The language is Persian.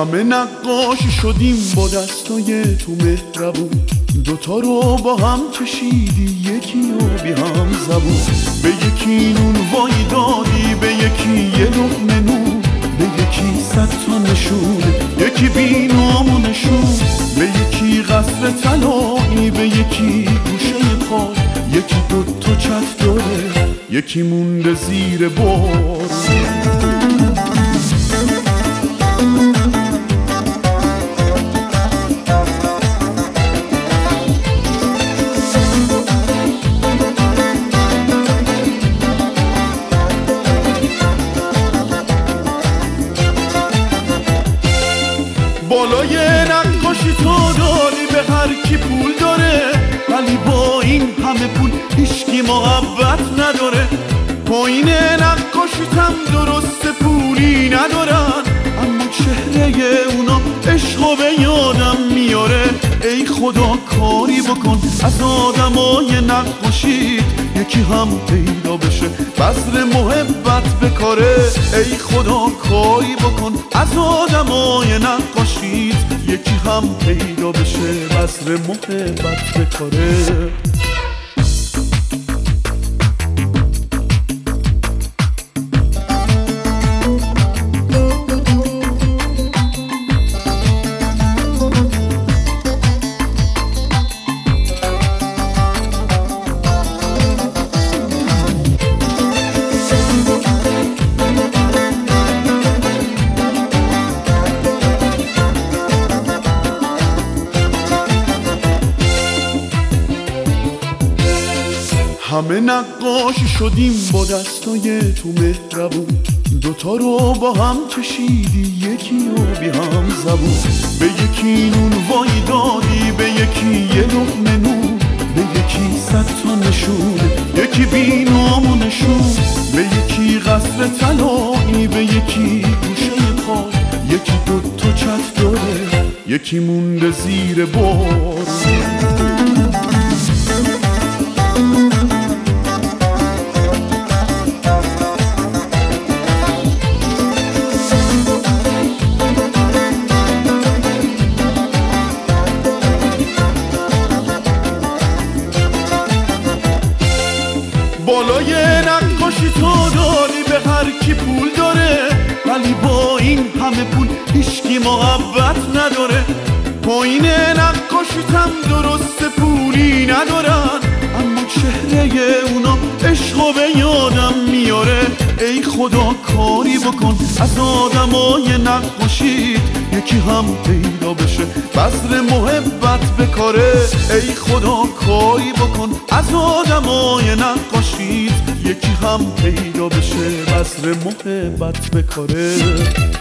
همه نقاشی شدیم با دستای تو مهربون، دوتا رو با هم کشیدی یکی رو بی هم زبون. به یکی نون وای دادی، به یکی یه لقمه نون، به یکی 100 تا نشونه، یکی بی نام و نشون. به یکی قصر طلایی، به یکی گوشه پا، یکی دوتا چت داره، یکی مونده زیر بارون. بالای نقاشی تو داری به هر کی پول داره، ولی با این همه پول هیچکی محبت نداره. پایین نقاشیتم درست پولی ندارن، اما چهره اونا عشقو به یادم میاره. ای خدا کاری بکن از آدمای نقاشیت، یکی هم پیدا بشه بذر محبت بکاره. ای خدا کاری بکن از آدمای نقاشیت، یکی هم پیدا بشه بذر محبت بکاره. همه نقاشی شدیم با دستای تو مهربون، دوتا رو با هم کشیدی یکی رو بی هم زبون. به یکی نون وای دادی، به یکی یه لقمه نون، به یکی 100 تا نشونه، یکی بی نام و نشون. به یکی قصر طلایی، به یکی گوشه پا، یکی دوتا چت داره، یکی مونده زیر بارون. بالای نقاشی تو داری به هر کی پول داره، ولی با این همه پول هیچکی محبت نداره. پایین نقاشیتم درست پولی ندارن، اما چهره اونا عشقو به یادم میاره. ای خدا کاری بکن از آدمای نقاشیت، یکی هم پیدا بشه بذر محبت بکاره. ای خدا کاری بکن از آدمای نقاشیت، یکی هم پیدا بشه بذر محبت بکاره.